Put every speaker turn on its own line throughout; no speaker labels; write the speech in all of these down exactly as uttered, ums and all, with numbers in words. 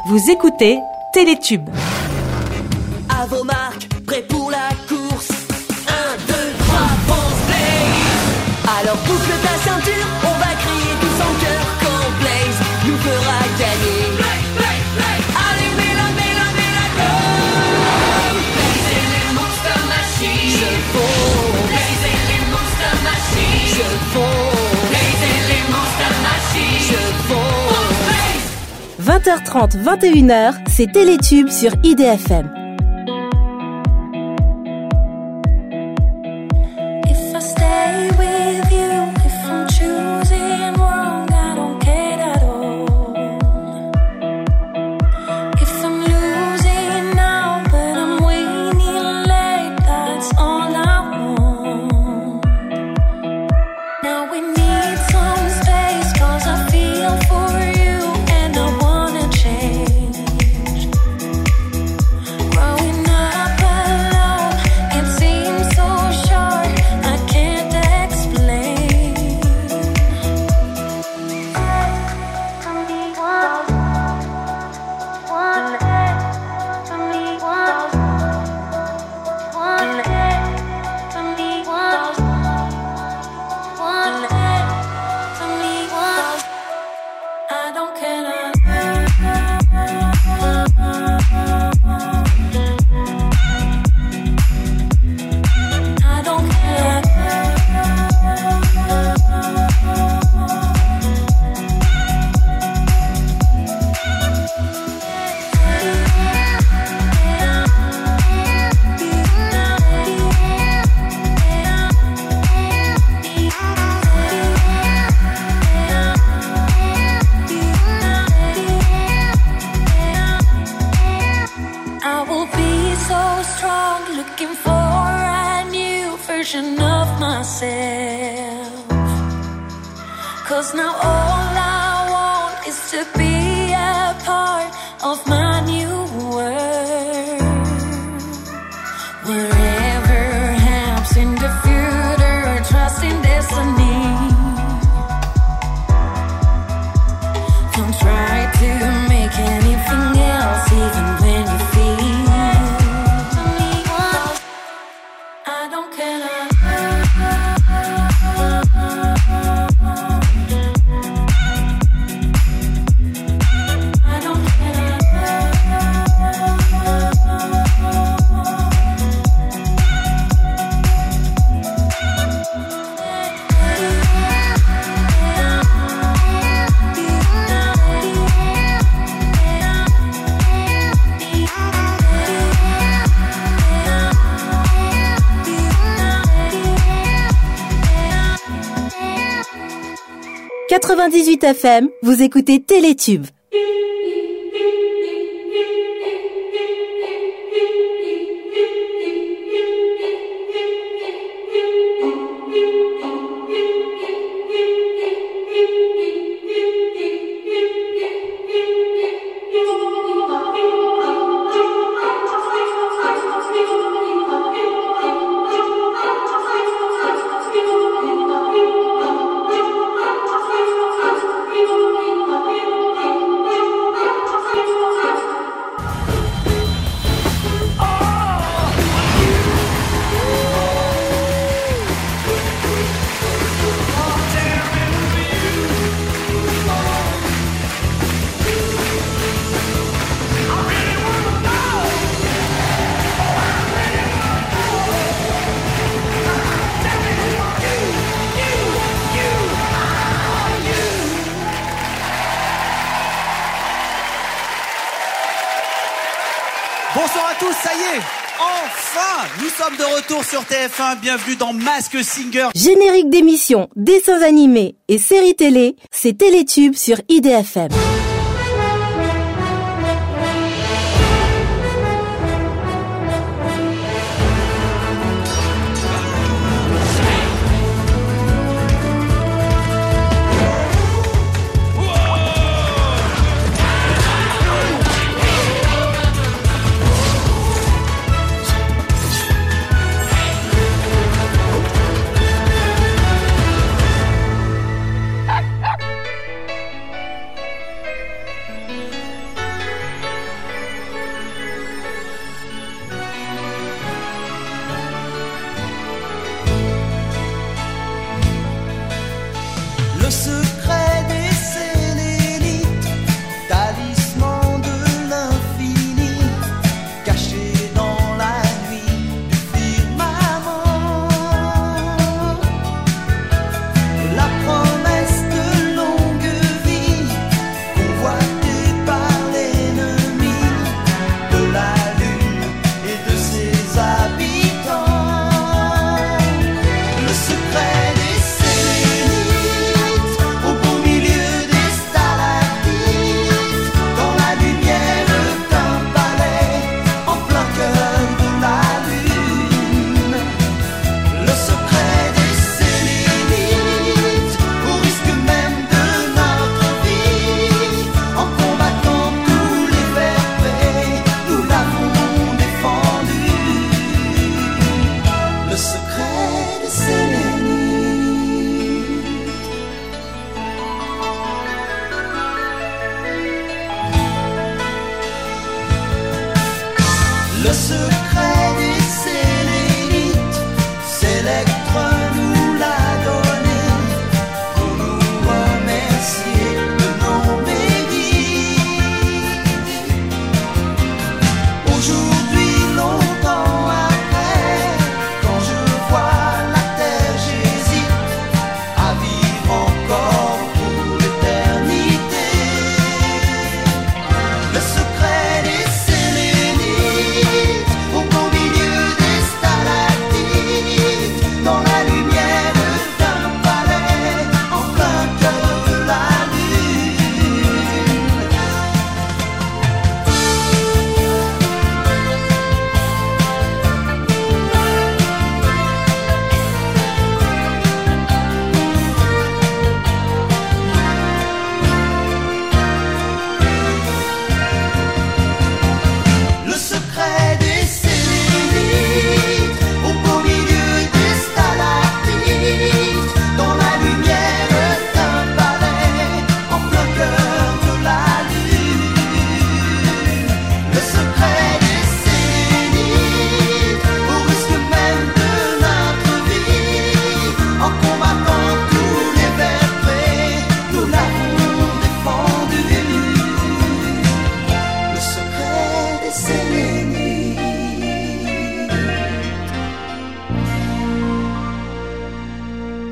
Vous écoutez Télétube.
À vos marques, prêts pour la course. un, deux, trois, fonce Blaze. Alors boucle ta ceinture, on va crier tous en chœur quand Blaze nous fera gagner. Blaze, Blaze, Blaze. Allez, mets-la, mets-la, mets-la, go. Blaze et les Monster Machines. Je fonce. Blaze et les Monster Machines. Je fonce. Blaze et les Monster Machines. Je fonce.
vingt heures trente, vingt et une heures, c'est Télétube sur I D F M. quatre-vingt-dix-huit F M, vous écoutez Télétube.
Sur T F un, bienvenue dans Mask Singer.
Générique d'émissions, dessins animés et séries télé, c'est Télétube sur I D F M.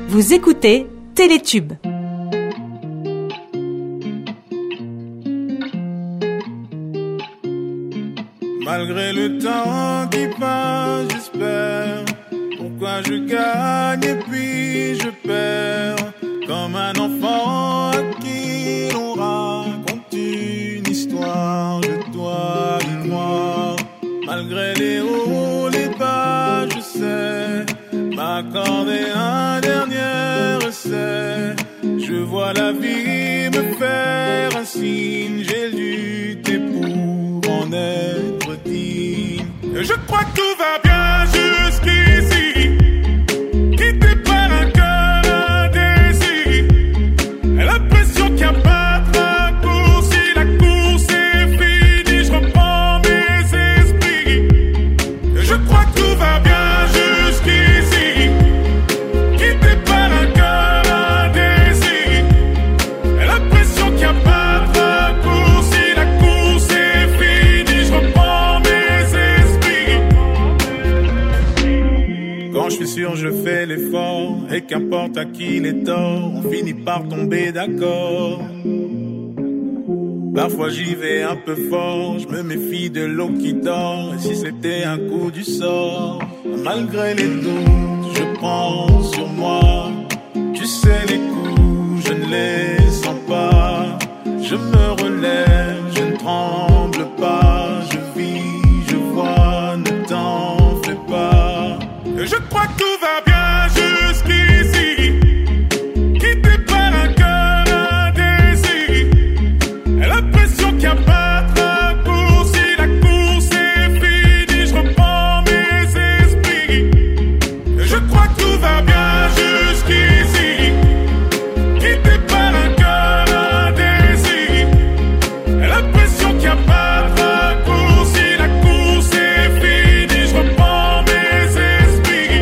Vous écoutez Télétube.
Malgré le temps qui passe, j'espère. Pourquoi je gagne et puis je perds. Comme un enfant à qui l'on raconte une histoire de toi et moi. Malgré les hauts, les bas, je sais m'accorder un dernier essai. Je vois la vie me faire un signe. J'ai lutté pour en être digne. Je crois que tout va bien jusqu'ici. Quitté par un cœur indécis. L'impression qu'il n'y a pas de raccourci. La course est finie. Je reprends mes esprits. Je crois que tout va bien jusqu'ici. Quitté par un cœur indécis. L'impression qu'il n'y a pas de raccourci. La course est finie. Je reprends mes esprits. Quand je suis sûr, je fais l'effort. Et qu'importe à qui les torts, on finit par tomber d'accord. Parfois j'y vais un peu fort, je me méfie de l'eau qui dort. Et si c'était un coup du sort, malgré les doutes, je prends sur moi. Tu sais les coups, je ne les sens pas. Je me relève, je ne tremble pas. Je vis, je vois, ne t'en fais pas. Je crois que tout va bien jusqu'ici. Quitté par un cœur indécis. L'impression qu'il n'y a pas de raccourci. La course est finie. Je reprends mes esprits. Je crois que tout va bien jusqu'ici. Quitté par un cœur indécis. L'impression qu'il n'y a pas de raccourci. La course est finie. Je reprends mes esprits.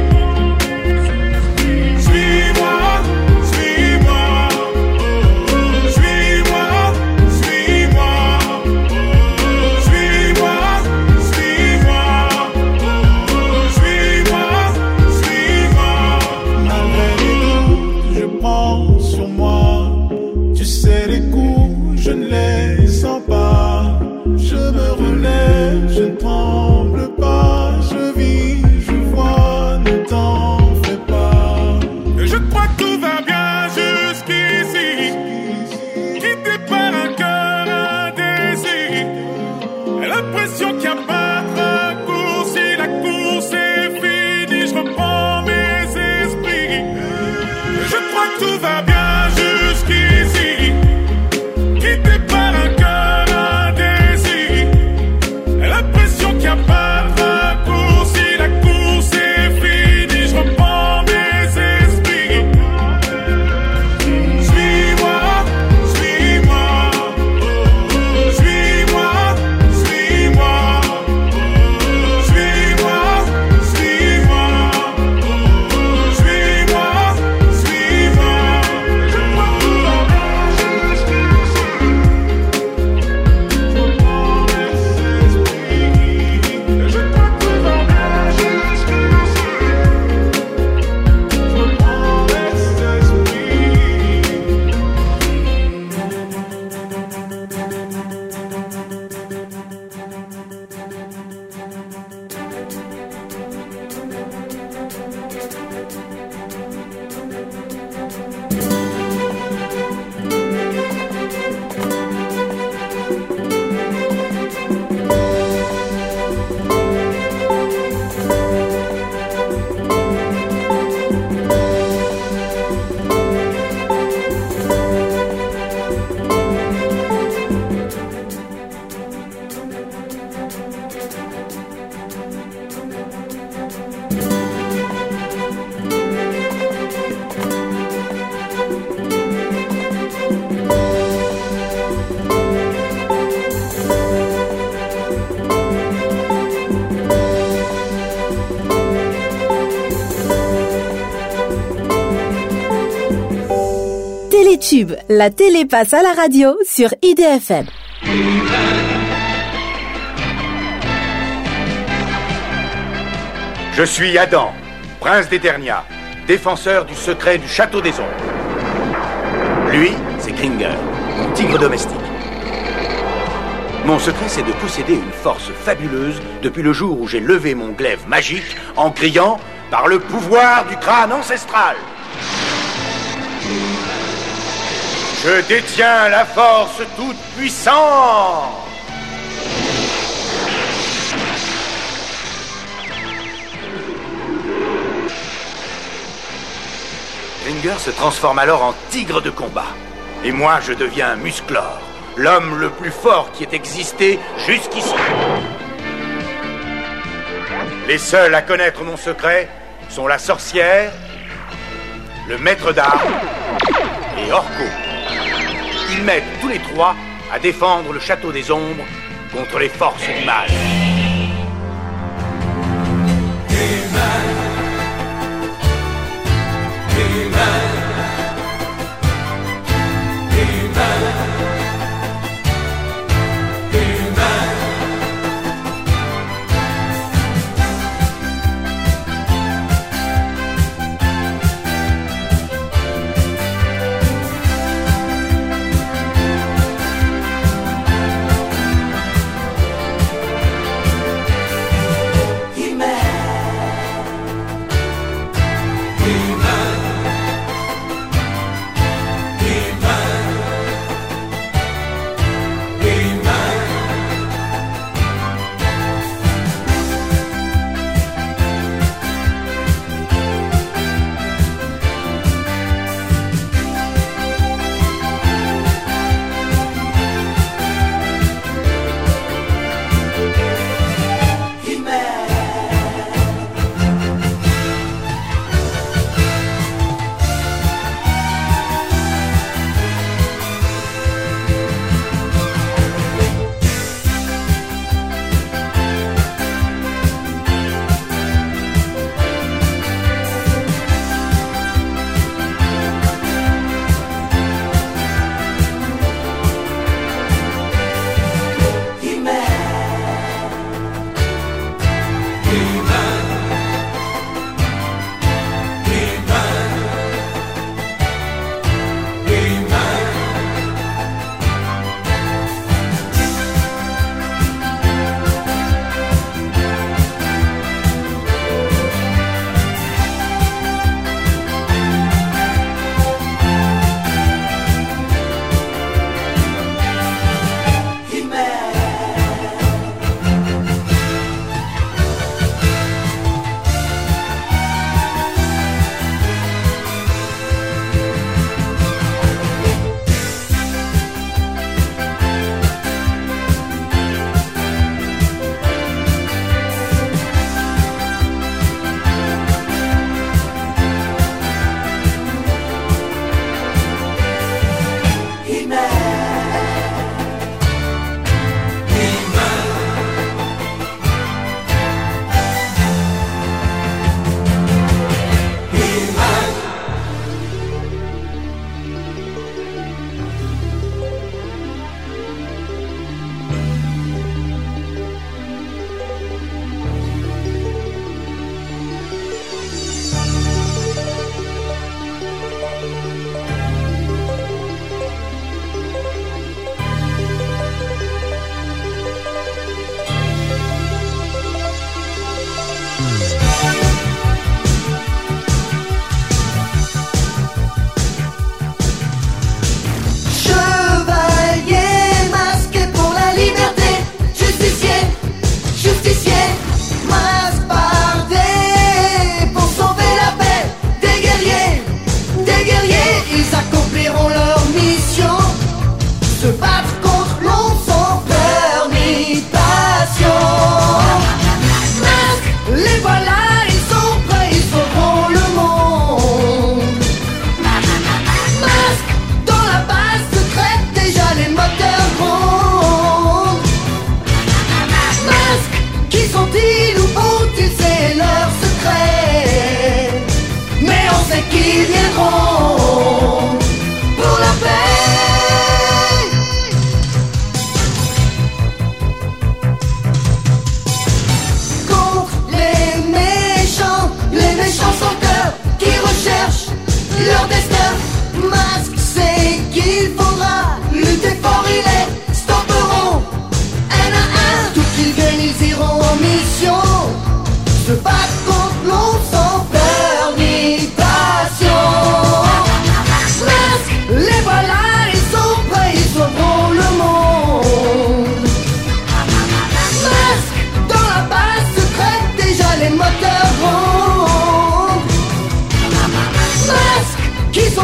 Suis-moi, suis-moi. Suis-moi, suis-moi. Suis-moi, suis-moi. Suis-moi, suis-moi. Malgré les doutes, je prends sur moi. Tu sais les coups, je ne les sens pas. Je me relève, je ne tremble pas. Je vis, je vois, ne t'en fais pas. Je crois que tout va bien jusqu'ici. Quitté par un cœur indécis. L'impression qu'il n'y a pas de raccourci. La course est finie. Je reprends mes esprits. Je crois que tout va bien jusqu'ici. Quitté par un cœur indécis. L'impression qu'il n'y a pas de raccourci. La course est finie. Je reprends mes esprits. Suis-moi, suis-moi. Suis-moi, suis-moi. Suis-moi, suis-moi. Suis-moi, suis-moi. Je crois que tout va bien jusqu'ici. Je reprends mes esprits. Je crois que tout va bien jusqu'ici. Je reprends mes
Télétube, la télé passe à la radio sur I D F M.
Je suis Adam, prince d'Eternia. défenseur du secret du Château des Ombres. Lui, c'est Kringer, mon tigre domestique. Mon secret, c'est de posséder une force fabuleuse depuis le jour où j'ai levé mon glaive magique en criant « Par le pouvoir du crâne ancestral !» Je détiens la force toute puissante. Kringer se transforme alors en tigre de combat. Et moi, je deviens Musclor, l'homme le plus fort qui ait existé jusqu'ici. Les seuls à connaître mon secret sont la sorcière, le maître d'armes et Orko. Ils m'aident tous les trois à défendre le Château des Ombres contre les forces du mal.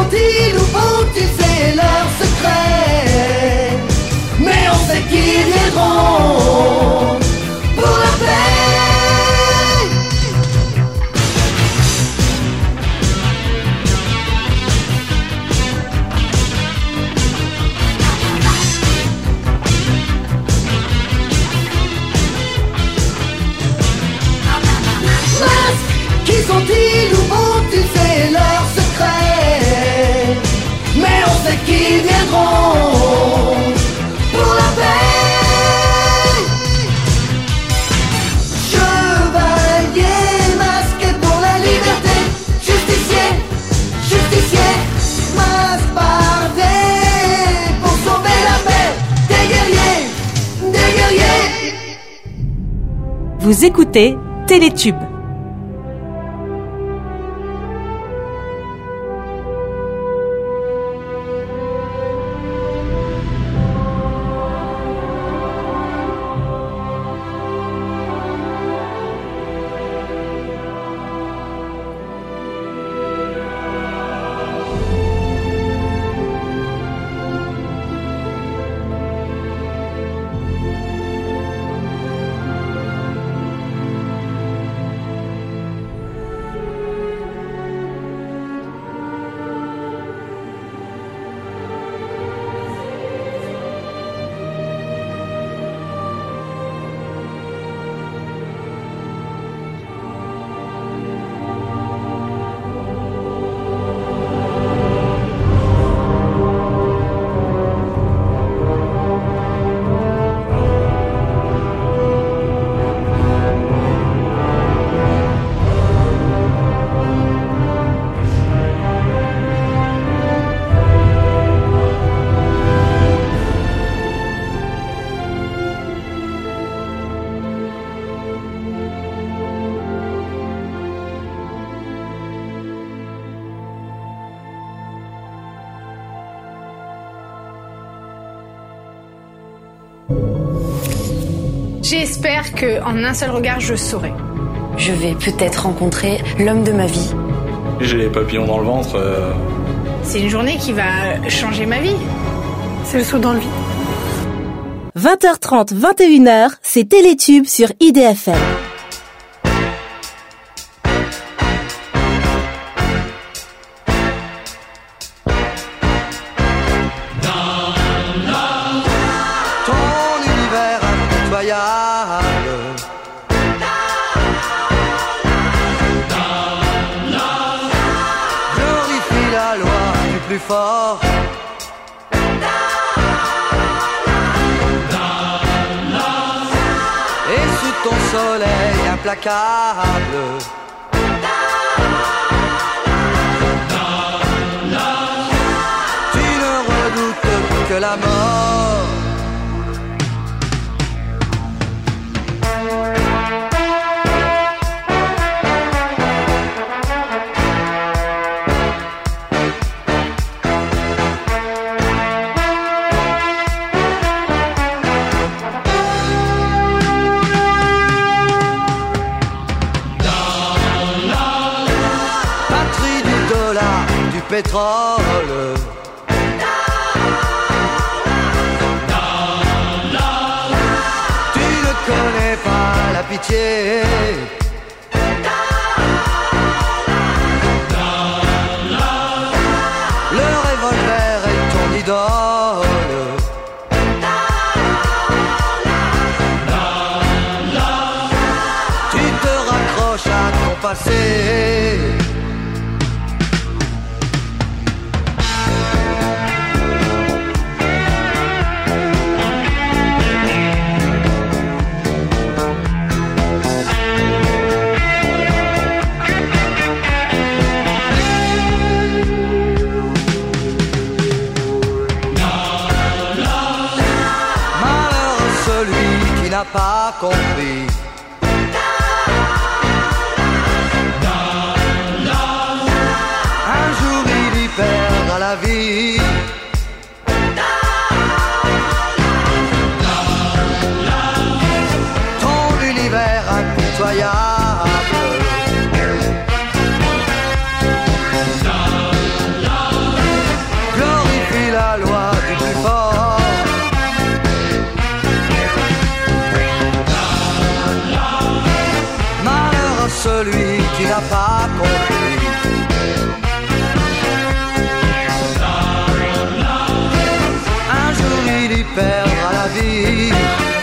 sont-ils, où vont-ils, c'est leur secret. Mais on sait qu'ils viendront pour la paix. Masques, qui sont-ils, où vont-ils, c'est leur secret. Mais on sait qu'ils viendront pour la paix. Chevalier masqué pour la liberté. Justicier, justicier, masque bardé pour sauver la paix. Des guerriers, des guerriers.
Vous écoutez Télétube.
J'espère qu'en un seul regard, je saurai.
Je vais peut-être rencontrer l'homme de ma vie.
J'ai les papillons dans le ventre. Euh...
C'est une journée qui va changer ma vie. C'est le saut dans le vide.
vingt heures trente, vingt et une heures, c'est Télétube sur I D F M.
Glorifie la loi du plus fort. Et sous ton soleil implacable, tu ne redoutes que la mort. Pétrole. Tu ne connais pas la pitié. Le revolver est ton idole. Tu te raccroches à ton passé. Pas compris. Un jour il y perdra la vie. Ton univers impitoyable.
pas compris. Un jour il y perdra la vie.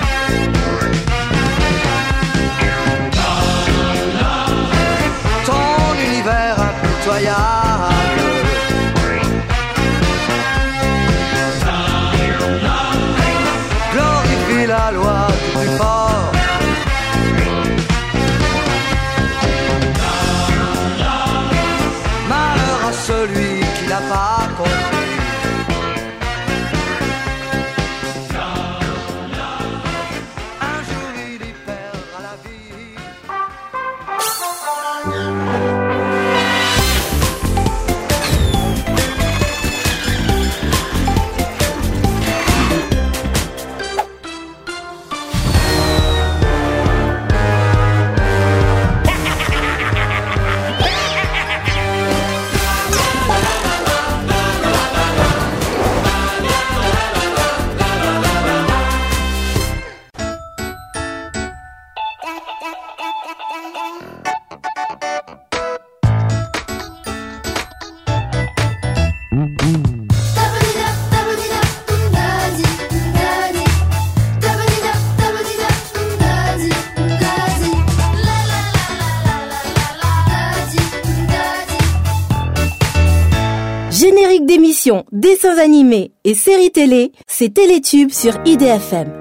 Ton univers impitoyable glorifie la loi du plus fort. Malheur à celui qui n'a pas compris. Un jour il y perdra la vie.
Générique d'émissions, dessins animés et séries télé, c'est Télétube sur I D F M.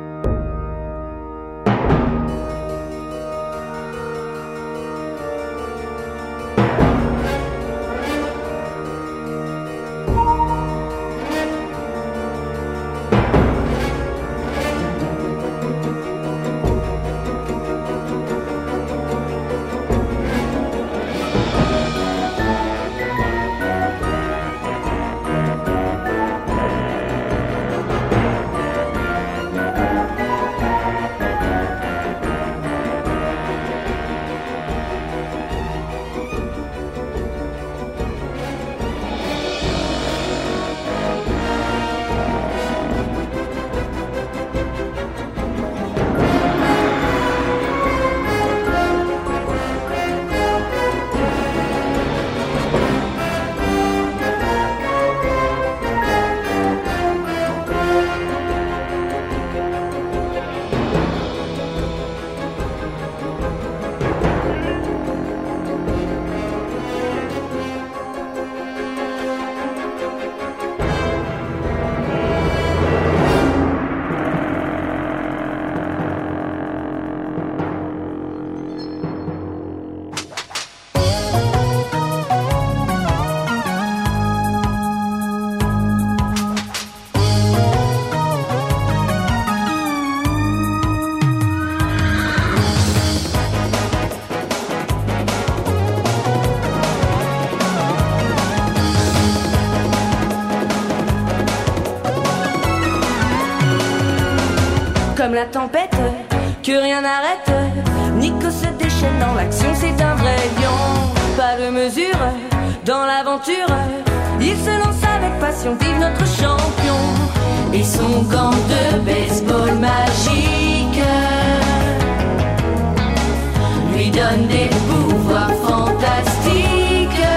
Comme la tempête, que rien n'arrête. Nico se déchaîne dans l'action, c'est un vrai lion. Pas de mesure dans l'aventure. Il se lance avec passion, vive notre champion. Et son gant de baseball magique lui donne des pouvoirs fantastiques.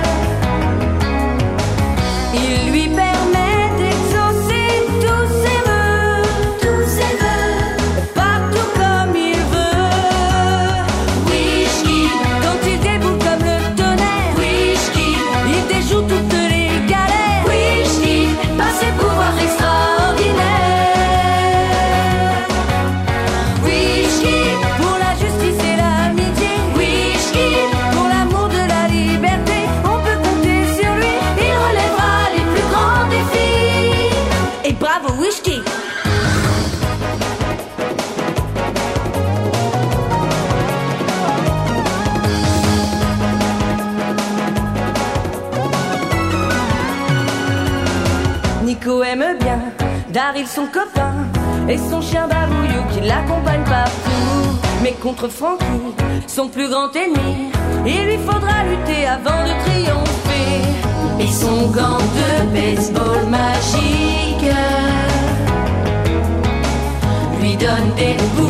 Il lui permet d'exaucer tous ses vœux, tous ses vœux, partout comme il veut. Wishkid, quand il déboule comme le tonnerre. Wishkid, il déjoue toutes les galères. Wishkid, par ses pouvoirs extraordinaires. Wishkid, pour la justice et l'amitié. Wishkid, pour l'amour de la liberté. On peut compter sur lui, il relèvera les plus grands défis. Et bravo Wishkid. Nico aime bien Daryl son copain et son chien Babouillou qui l'accompagne partout. Mais contre Frankie, son plus grand ennemi, il lui faudra lutter avant de triompher. Et son gant de baseball magique lui donne des coups